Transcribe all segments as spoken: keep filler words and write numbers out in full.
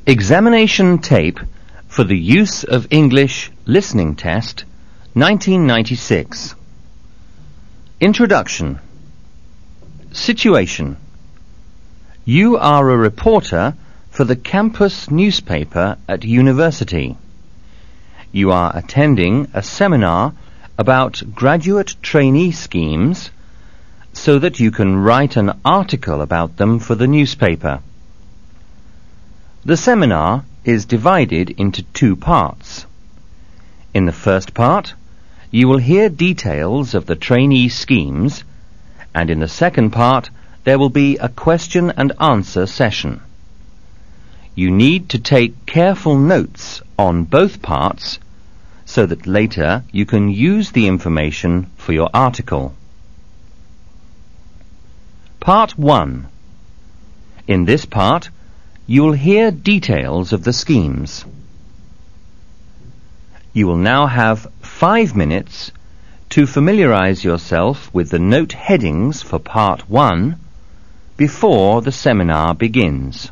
Examination tape for the use of English listening test nineteen ninety-six. Introduction. Situation. You are a reporter for the campus newspaper at university. You are attending a seminar about graduate trainee schemes so that you can write an article about them for the newspaper. The seminar is divided into two parts. In the first part, you will hear details of the trainee schemes, and in the second part, there will be a question and answer session. You need to take careful notes on both parts so that later you can use the information for your article. Part one. In this part, you will hear details of the schemes. You will now have five minutes to familiarize yourself with the note headings for Part one before the seminar begins.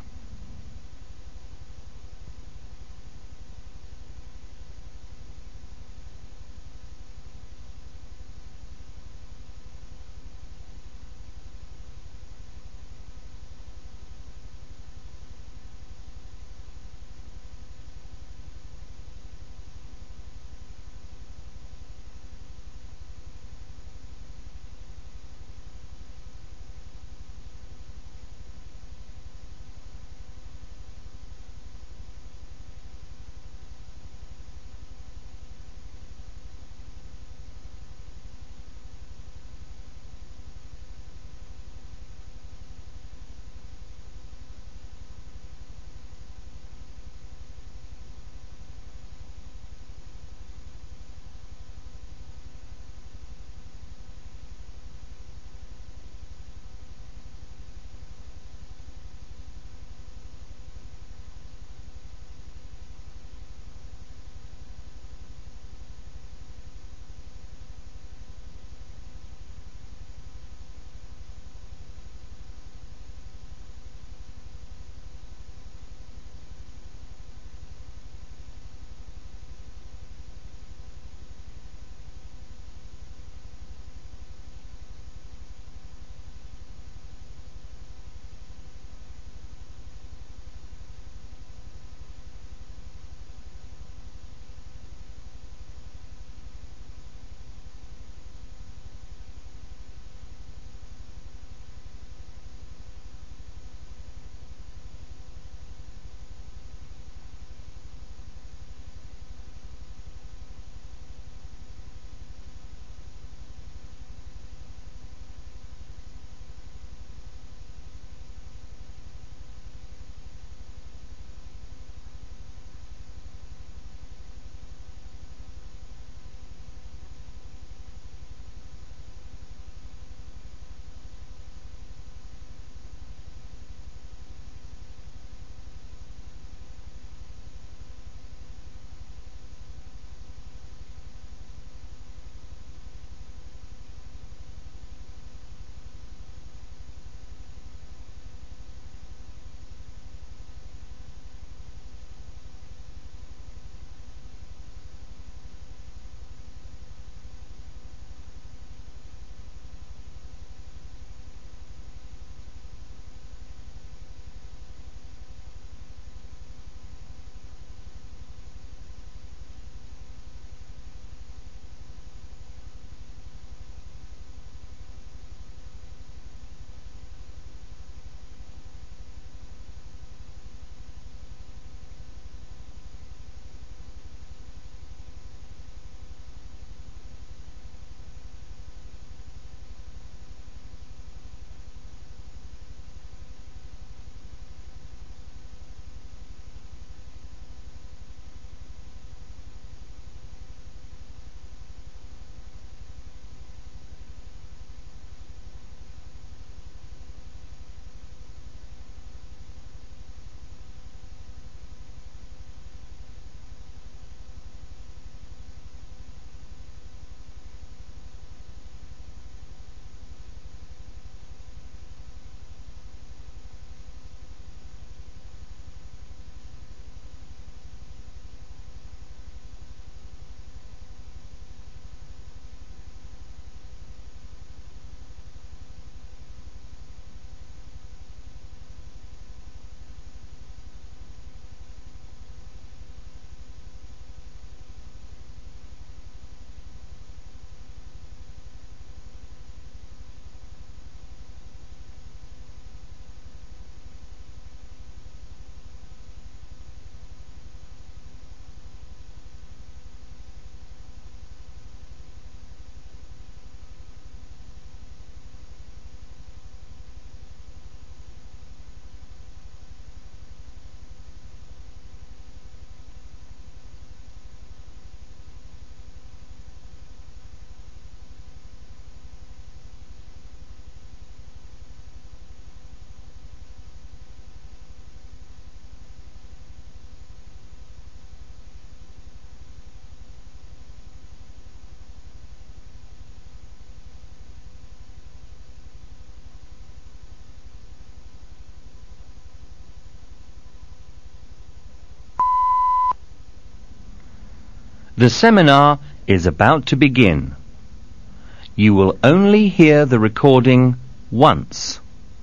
The seminar is about to begin. You will only hear the recording once.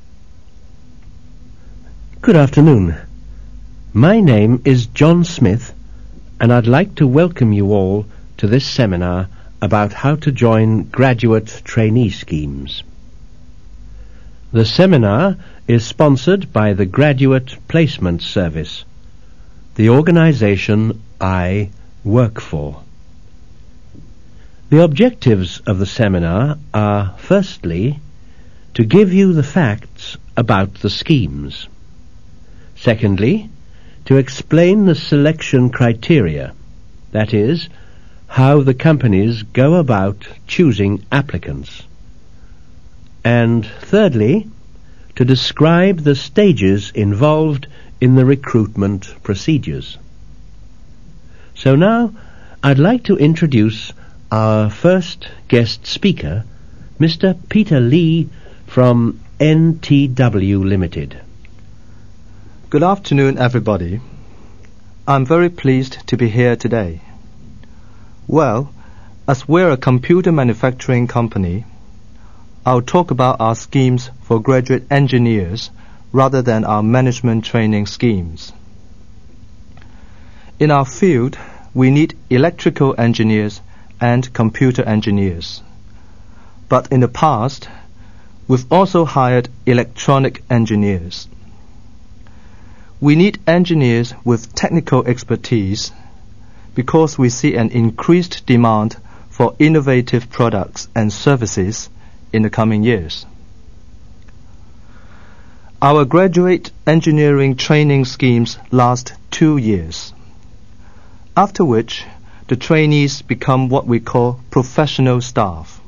Good afternoon. My name is John Smith, and I'd like to welcome you all to this seminar about how to join graduate trainee schemes. The seminar is sponsored by the Graduate Placement Service, the organisation I work for. The objectives of the seminar are, firstly, to give you the facts about the schemes. Secondly, to explain the selection criteria, that is, how the companies go about choosing applicants. And thirdly, to describe the stages involved in the recruitment procedures. So now I'd like to introduce our first guest speaker, Mister Peter Lee from N T W Limited. Good afternoon, everybody. I'm very pleased to be here today. Well, as we're a computer manufacturing company, I'll talk about our schemes for graduate engineers rather than our management training schemes. In our field, we need electrical engineers and computer engineers. But in the past, we've also hired electronic engineers. We need engineers with technical expertise because we see an increased demand for innovative products and services in the coming years. Our graduate engineering training schemes last two years, after which the trainees become what we call professional staff.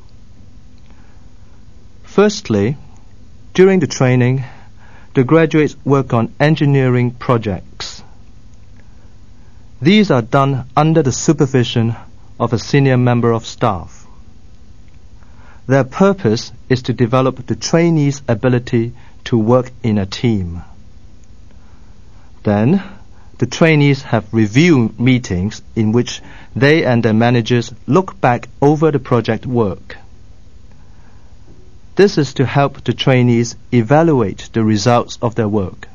Firstly, during the training, the graduates work on engineering projects. These are done under the supervision of a senior member of staff. Their purpose is to develop the trainees' ability to work in a team. Then, the trainees have review meetings in which they and their managers look back over the project work. This is to help the trainees evaluate the results of their work.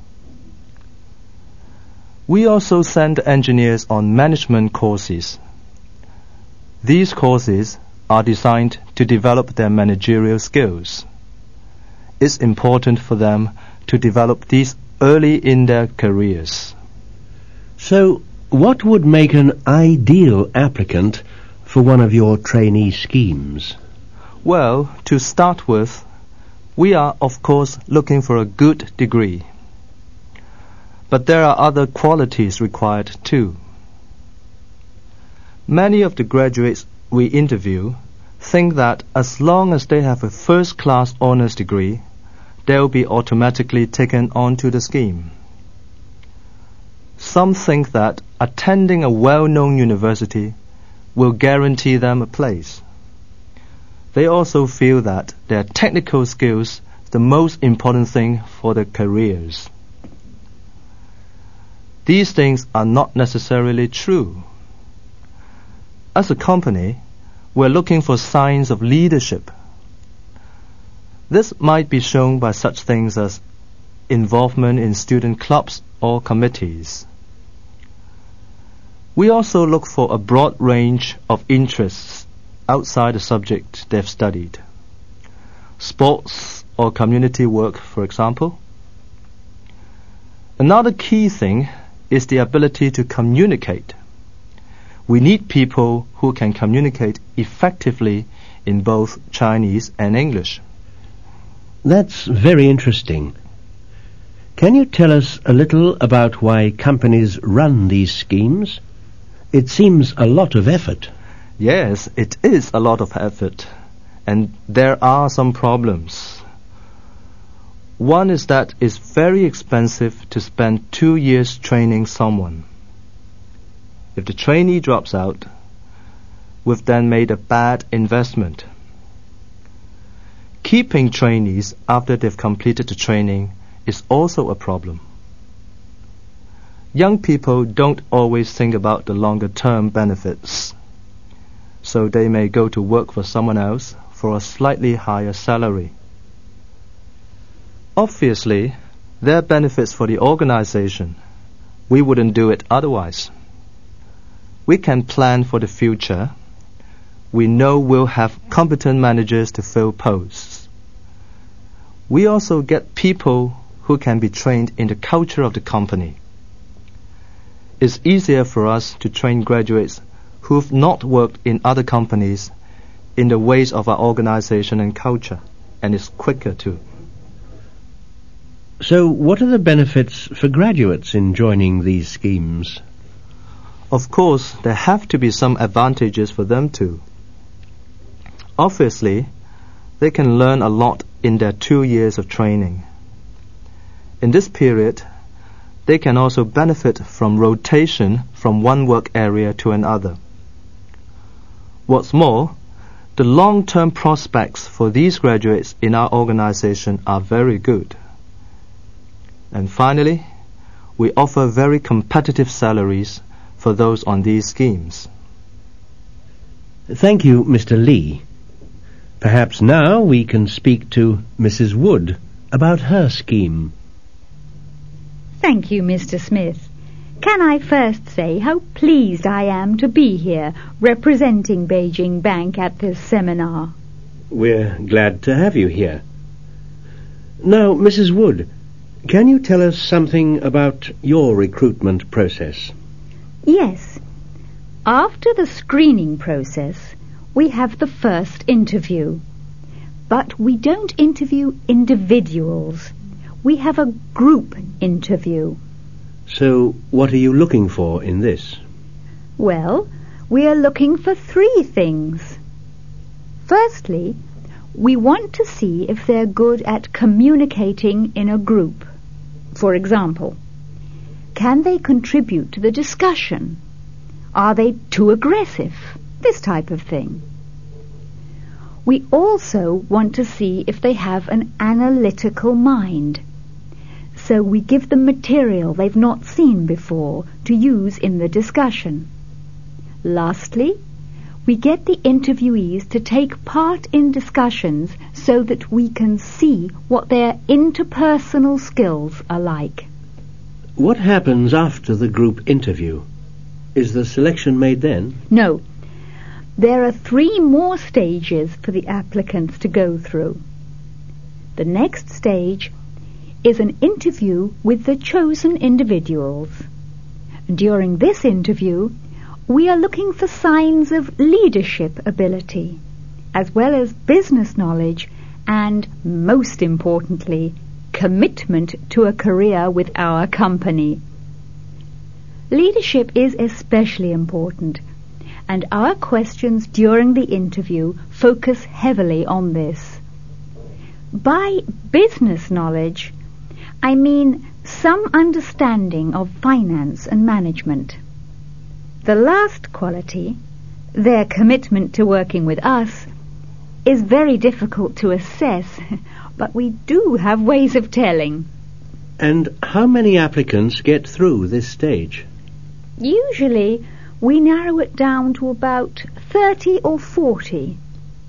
We also send engineers on management courses. These courses are designed to develop their managerial skills. It's important for them to develop these early in their careers. So, what would make an ideal applicant for one of your trainee schemes? Well, to start with, we are of course looking for a good degree. But there are other qualities required too. Many of the graduates we interview think that as long as they have a first-class honors degree, they'll be automatically taken onto the scheme. Some think that attending a well-known university will guarantee them a place. They also feel that their technical skills are the most important thing for their careers. These things are not necessarily true. As a company, we're looking for signs of leadership. This might be shown by such things as involvement in student clubs or committees. We also look for a broad range of interests outside the subject they've studied. Sports or community work, for example. Another key thing is the ability to communicate. We need people who can communicate effectively in both Chinese and English. That's very interesting. Can you tell us a little about why companies run these schemes? It seems a lot of effort. Yes, it is a lot of effort, and there are some problems. One is that it's very expensive to spend two years training someone. If the trainee drops out, we've then made a bad investment. Keeping trainees after they've completed the training is also a problem. Young people don't always think about the longer-term benefits. so they may go to work for someone else for a slightly higher salary. Obviously, there are benefits for the organization. We wouldn't do it otherwise. We can plan for the future. We know we'll have competent managers to fill posts. We also get people who can be trained in the culture of the company. It's easier for us to train graduates who've not worked in other companies in the ways of our organization and culture, and it's quicker too. So what are the benefits for graduates in joining these schemes? Of course, there have to be some advantages for them too. Obviously, they can learn a lot in their two years of training. In this period, they can also benefit from rotation from one work area to another. What's more, the long-term prospects for these graduates in our organization are very good. And finally, we offer very competitive salaries for those on these schemes. Thank you, Mister Lee. Perhaps now we can speak to Missus Wood about her scheme. Thank you, Mister Smith. Can I first say how pleased I am to be here representing Beijing Bank at this seminar? We're glad to have you here. Now, Missus Wood, can you tell us something about your recruitment process? Yes. After the screening process, we have the first interview. But we don't interview individuals. We have a group interview. So, what are you looking for in this? Well, we are looking for three things. Firstly, we want to see if they're good at communicating in a group. For example, can they contribute to the discussion? Are they too aggressive? This type of thing. We also want to see if they have an analytical mind. So we give them material they've not seen before to use in the discussion. Lastly, we get the interviewees to take part in discussions so that we can see what their interpersonal skills are like. What happens after the group interview? Is the selection made then? No. There are three more stages for the applicants to go through. The next stage is an interview with the chosen individuals. During this interview, we are looking for signs of leadership ability, as well as business knowledge and, most importantly, commitment to a career with our company. Leadership is especially important, and our questions during the interview focus heavily on this. By business knowledge, I mean some understanding of finance and management. The last quality, their commitment to working with us, is very difficult to assess, but we do have ways of telling. And how many applicants get through this stage? Usually, we narrow it down to about thirty or forty.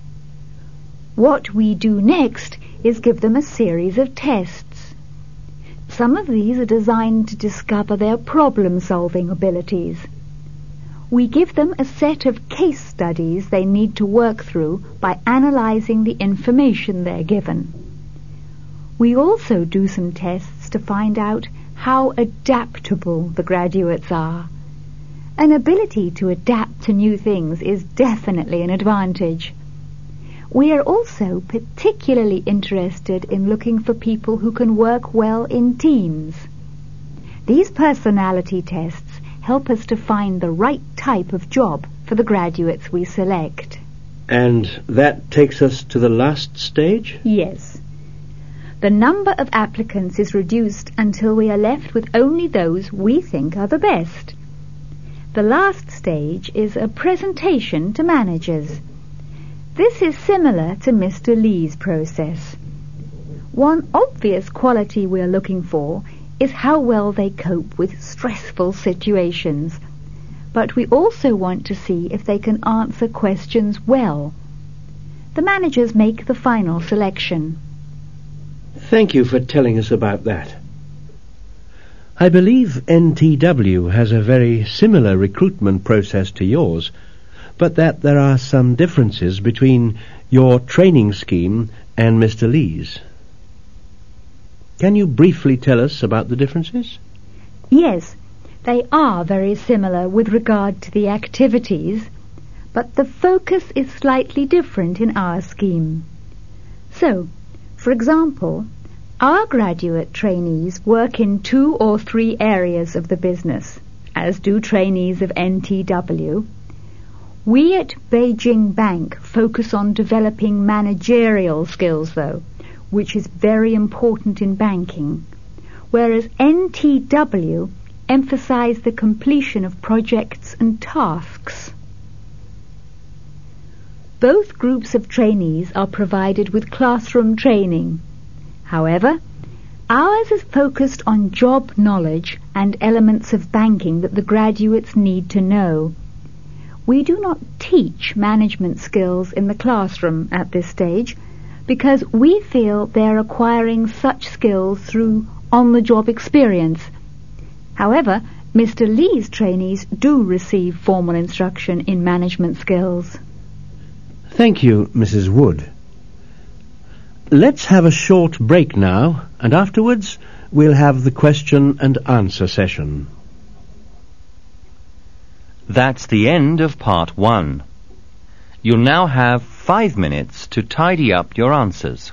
What we do next is give them a series of tests. Some of these are designed to discover their problem-solving abilities. We give them a set of case studies they need to work through by analyzing the information they're given. We also do some tests to find out how adaptable the graduates are. An ability to adapt to new things is definitely an advantage. We are also particularly interested in looking for people who can work well in teams. These personality tests help us to find the right type of job for the graduates we select. And that takes us to the last stage? Yes. The number of applicants is reduced until we are left with only those we think are the best. The last stage is a presentation to managers. This is similar to Mister Lee's process. One obvious quality we are looking for is how well they cope with stressful situations. but we also want to see if they can answer questions well. The managers make the final selection. Thank you for telling us about that. I believe N T W has a very similar recruitment process to yours, but that there are some differences between your training scheme and Mister Lee's. Can you briefly tell us about the differences? Yes, they are very similar with regard to the activities, but the focus is slightly different in our scheme. So, for example, our graduate trainees work in two or three areas of the business, as do trainees of N T W. We at Beijing Bank focus on developing managerial skills, though, which is very important in banking, whereas N T W emphasize the completion of projects and tasks. Both groups of trainees are provided with classroom training. However, ours is focused on job knowledge and elements of banking that the graduates need to know. We do not teach management skills in the classroom at this stage because we feel they're acquiring such skills through on-the-job experience. However, Mister Lee's trainees do receive formal instruction in management skills. Thank you, Missus Wood. Let's have a short break now, and afterwards we'll have the question and answer session. That's the end of part one. You'll now have five minutes to tidy up your answers.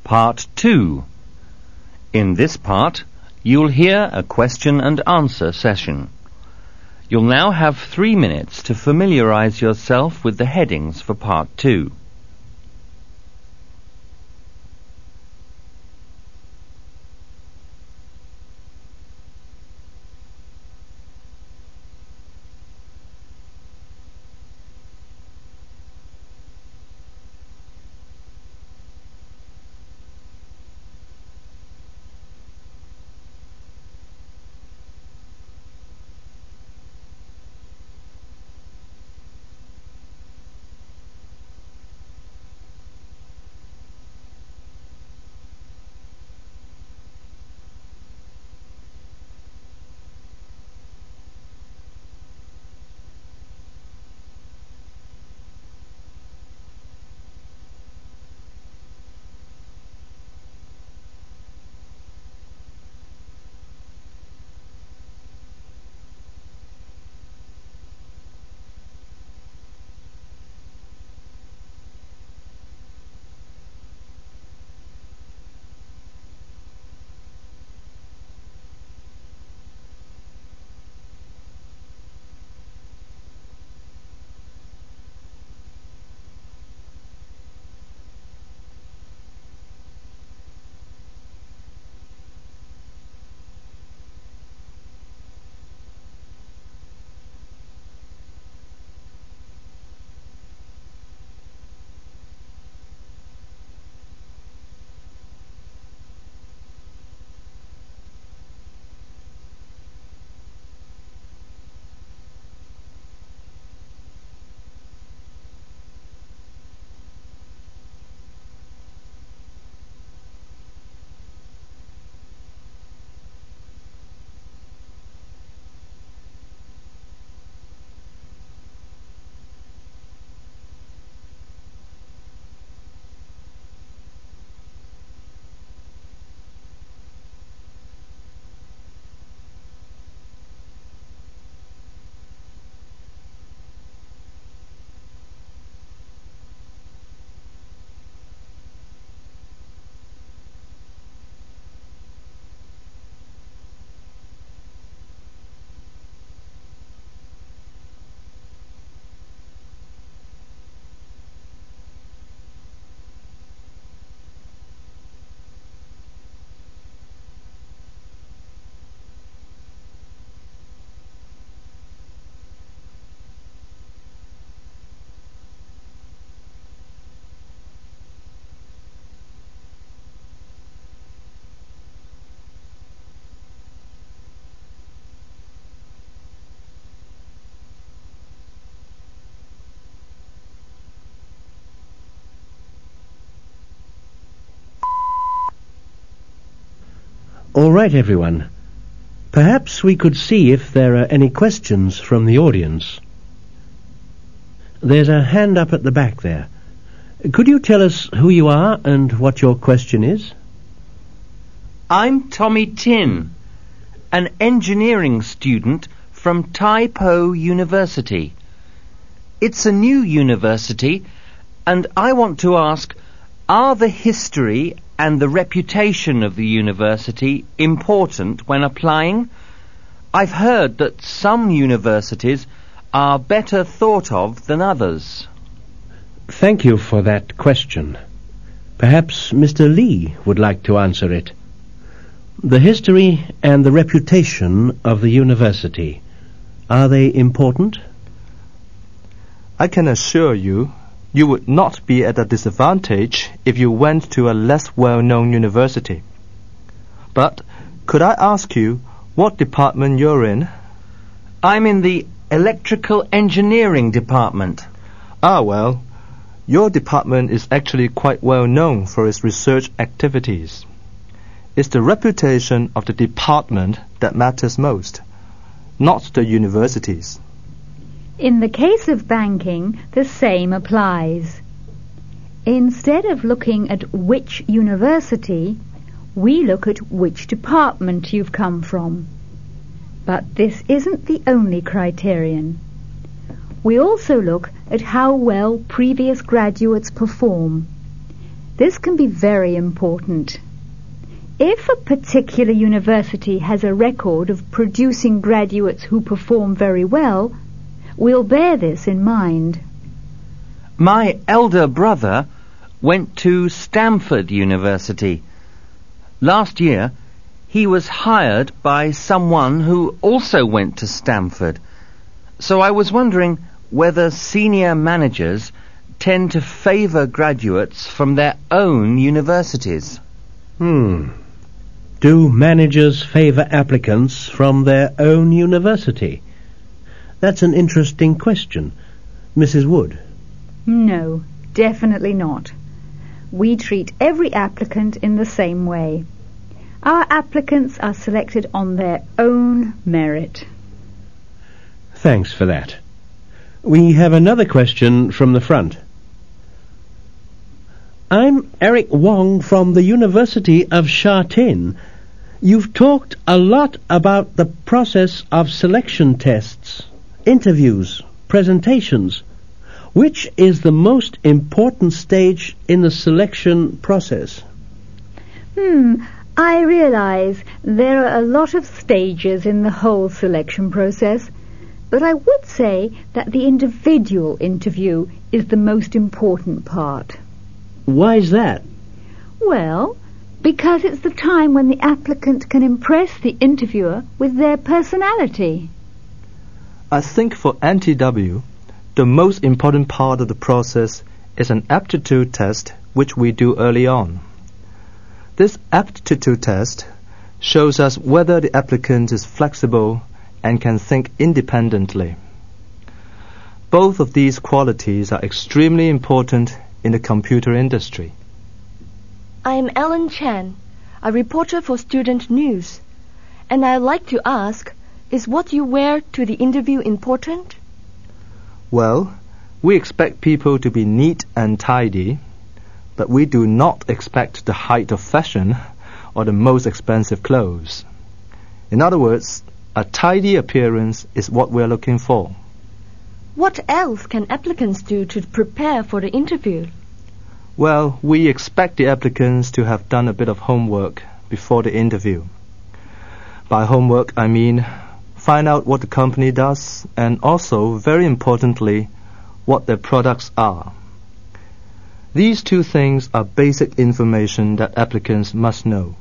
Part two. In this part, you'll hear a question and answer session. You'll now have three minutes to familiarize yourself with the headings for Part two. All right, everyone. Perhaps we could see if there are any questions from the audience. There's a hand up at the back there. Could you tell us who you are and what your question is? I'm Tommy Tin, an engineering student from Tai Po University. It's a new university, and I want to ask, are the history and the reputation of the university important when applying? I've heard that some universities are better thought of than others. Thank you for that question. Perhaps Mister Lee would like to answer it. The history and the reputation of the university, are they important? I can assure you, you would not be at a disadvantage if you went to a less well-known university. But could I ask you what department you're in? I'm in the electrical engineering department. Ah, well, your department is actually quite well known for its research activities. It's the reputation of the department that matters most, not the universities. In the case of banking, the same applies. Instead of looking at which university, we look at which department you've come from. But this isn't the only criterion. We also look at how well previous graduates perform. This can be very important. If a particular university has a record of producing graduates who perform very well, we'll bear this in mind. My elder brother went to Stanford University. Last year, he was hired by someone who also went to Stanford. So I was wondering whether senior managers tend to favour graduates from their own universities. Hmm. Do managers favour applicants from their own university? That's an interesting question. Missus Wood? No, definitely not. We treat every applicant in the same way. Our applicants are selected on their own merit. Thanks for that. We have another question from the front. I'm Eric Wong from the University of Sha Tin. You've talked a lot about the process of selection tests, interviews, presentations. Which is the most important stage in the selection process? Hmm, I realize there are a lot of stages in the whole selection process, but I would say that the individual interview is the most important part. Why's that? Well, because it's the time when the applicant can impress the interviewer with their personality. I think for N T W, the most important part of the process is an aptitude test which we do early on. This aptitude test shows us whether the applicant is flexible and can think independently. Both of these qualities are extremely important in the computer industry. I am Ellen Chan, a reporter for Student News, and I'd like to ask, is what you wear to the interview important? Well, we expect people to be neat and tidy, but we do not expect the height of fashion or the most expensive clothes. In other words, a tidy appearance is what we're looking for. What else can applicants do to prepare for the interview? Well, we expect the applicants to have done a bit of homework before the interview. By homework, I mean find out what the company does and also, very importantly, what their products are. These two things are basic information that applicants must know.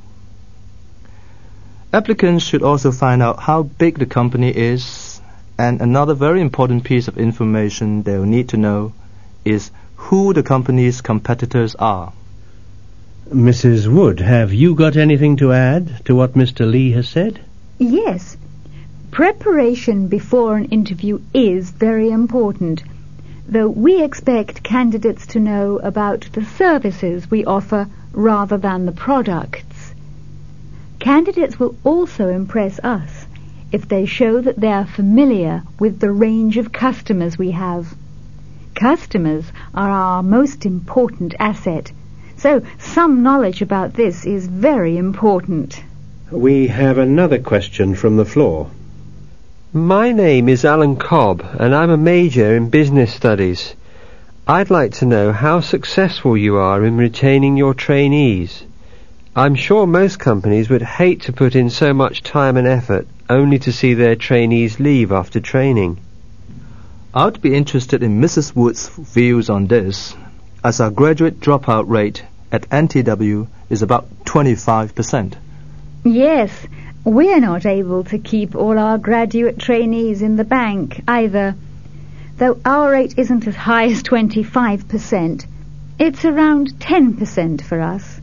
Applicants should also find out how big the company is, and another very important piece of information they'll need to know is who the company's competitors are. Missus Wood, have you got anything to add to what Mister Lee has said? Yes. Preparation before an interview is very important, though we expect candidates to know about the services we offer rather than the products. Candidates will also impress us if they show that they are familiar with the range of customers we have. Customers are our most important asset, so some knowledge about this is very important. We have another question from the floor. My name is Alan Cobb, and I'm a major in business studies. I'd like to know how successful you are in retaining your trainees. I'm sure most companies would hate to put in so much time and effort only to see their trainees leave after training. I'd be interested in Missus Wood's views on this, as our graduate dropout rate at N T W is about twenty-five percent. Yes, we're not able to keep all our graduate trainees in the bank either. Though our rate isn't as high as twenty-five percent, it's around ten percent for us.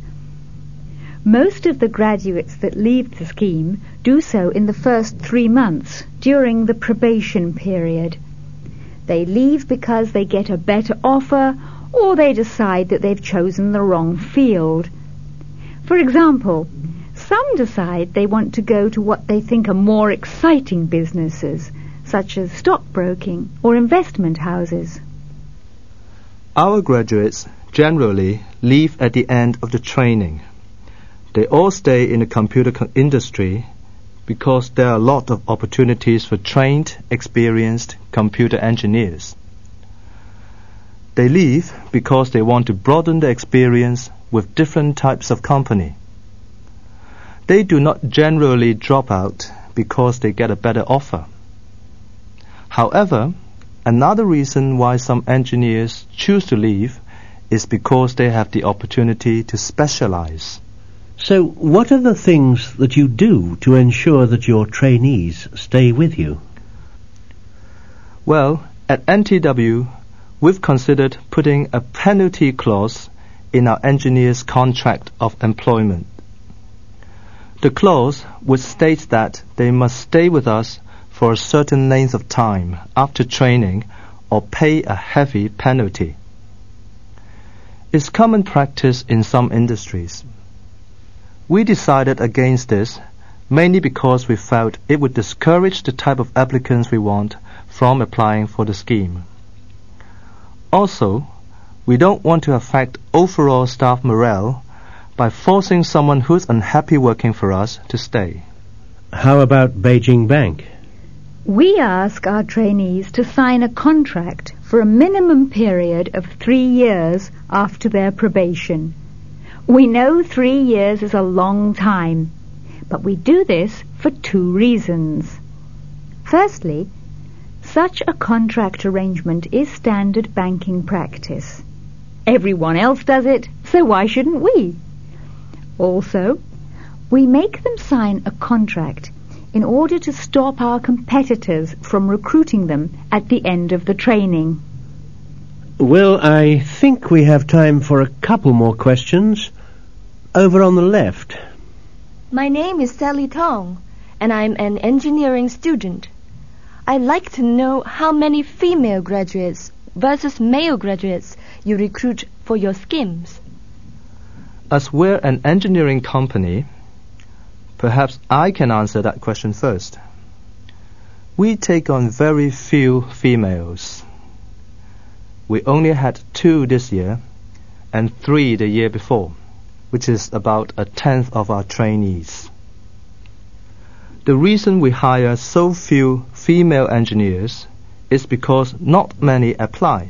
Most of the graduates that leave the scheme do so in the first three months during the probation period. They leave because they get a better offer or they decide that they've chosen the wrong field. For example, some decide they want to go to what they think are more exciting businesses, such as stockbroking or investment houses. Our graduates generally leave at the end of the training. They all stay in the computer co- industry because there are a lot of opportunities for trained, experienced computer engineers. They leave because they want to broaden their experience with different types of company. They do not generally drop out because they get a better offer. However, another reason why some engineers choose to leave is because they have the opportunity to specialize. So, what are the things that you do to ensure that your trainees stay with you? Well, at N T W, we've considered putting a penalty clause in our engineers' contract of employment. The clause would state that they must stay with us for a certain length of time after training or pay a heavy penalty. It's common practice in some industries. We decided against this mainly because we felt it would discourage the type of applicants we want from applying for the scheme. Also, we don't want to affect overall staff morale by forcing someone who's unhappy working for us to stay. How about Beijing Bank? We ask our trainees to sign a contract for a minimum period of three years after their probation. We know three years is a long time, but we do this for two reasons. Firstly, such a contract arrangement is standard banking practice. Everyone else does it, so why shouldn't we? Also, we make them sign a contract in order to stop our competitors from recruiting them at the end of the training. Well, I think we have time for a couple more questions. Over on the left. My name is Sally Tong, and I'm an engineering student. I'd like to know how many female graduates versus male graduates you recruit for your schemes. As we're an engineering company, perhaps I can answer that question first. We take on very few females. We only had two this year and three the year before, which is about a tenth of our trainees. The reason we hire so few female engineers is because not many apply.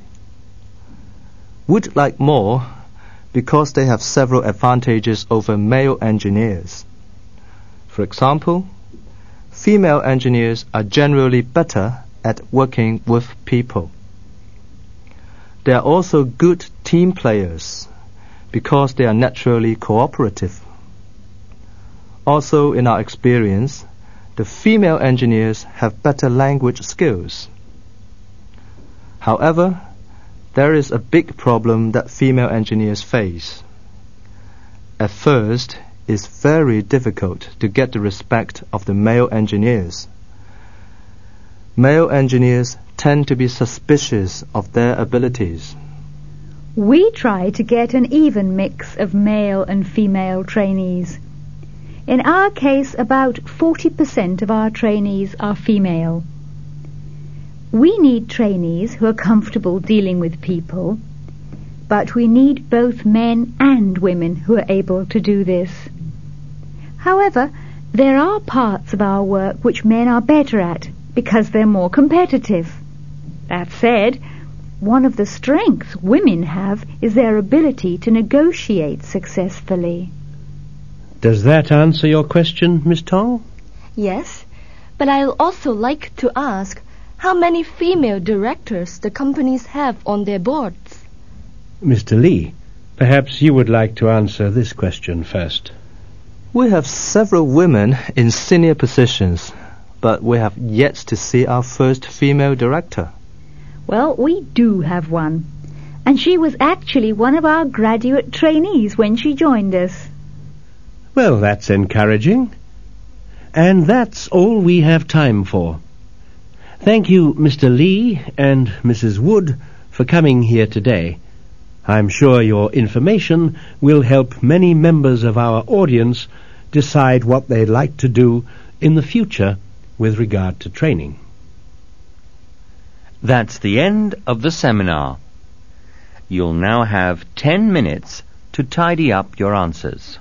We'd like more because they have several advantages over male engineers. For example, female engineers are generally better at working with people. They are also good team players because they are naturally cooperative. Also, in our experience, the female engineers have better language skills. However, there is a big problem that female engineers face. At first, it's very difficult to get the respect of the male engineers. Male engineers tend to be suspicious of their abilities. We try to get an even mix of male and female trainees. In our case, about forty percent of our trainees are female. We need trainees who are comfortable dealing with people, but we need both men and women who are able to do this. However, there are parts of our work which men are better at because they're more competitive. That said, one of the strengths women have is their ability to negotiate successfully. Does that answer your question, Miss Tong? Yes, but I'd also like to ask how many female directors the companies have on their boards. Mister Lee, perhaps you would like to answer this question first. We have several women in senior positions, but we have yet to see our first female director. Well, we do have one, and she was actually one of our graduate trainees when she joined us. Well, that's encouraging. And that's all we have time for. Thank you, Mister Lee and Missus Wood, for coming here today. I'm sure your information will help many members of our audience decide what they'd like to do in the future with regard to training. That's the end of the seminar. You'll now have ten minutes to tidy up your answers.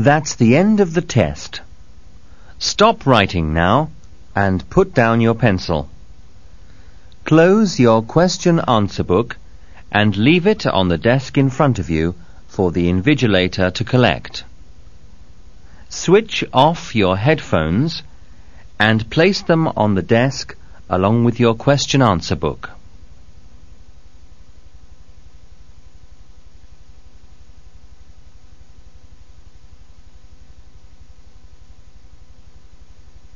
That's the end of the test. Stop writing now and put down your pencil. Close your question-answer book and leave it on the desk in front of you for the invigilator to collect. Switch off your headphones and place them on the desk along with your question-answer book.